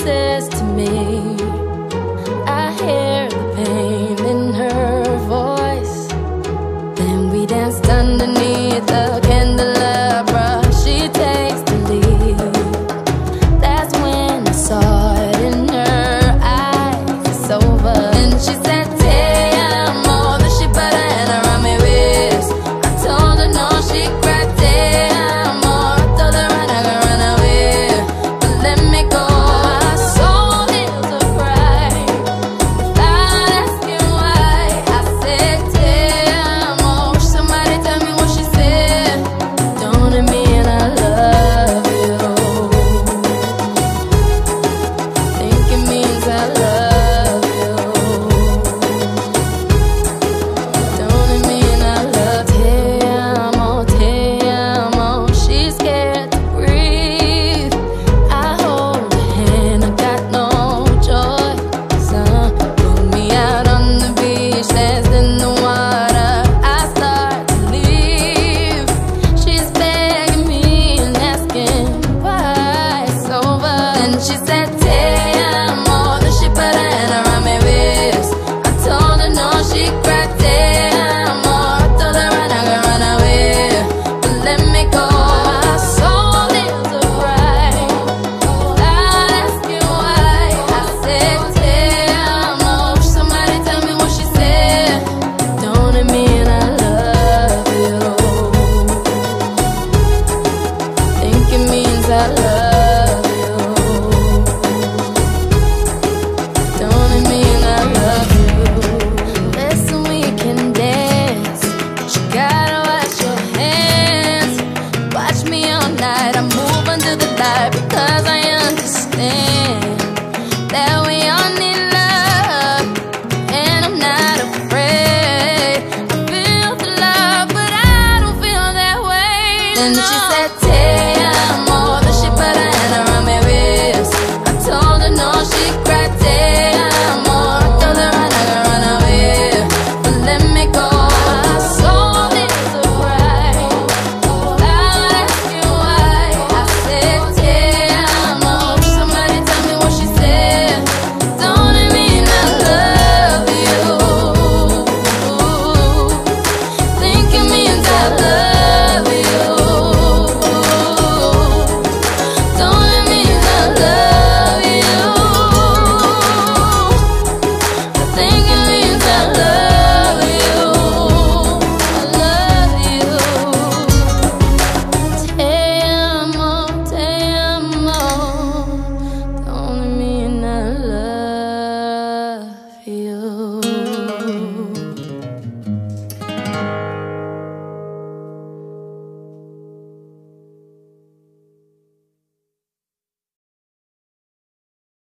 says to me, I hear the pain in her voice. Then we danced underneath the candelabra. She takes the lead. That's when I saw it in her eyes. It's over. And she said, "Te amo." Then she put her hand around my waist. I told her no, she cried, "Te amo." I told her run, I can run away, but let me go. My soul is a cry without asking why. I said, "Te amo." Somebody tell me what she said. Don't it mean I love you? Think it means I love you. Don't it mean I love? Te amo, te amo. She's scared to breathe. I hold her hand, I got no choice. Put me out on the beach, danced in the water. I start to leave. She's begging me and asking why it's over. Then she said, "Te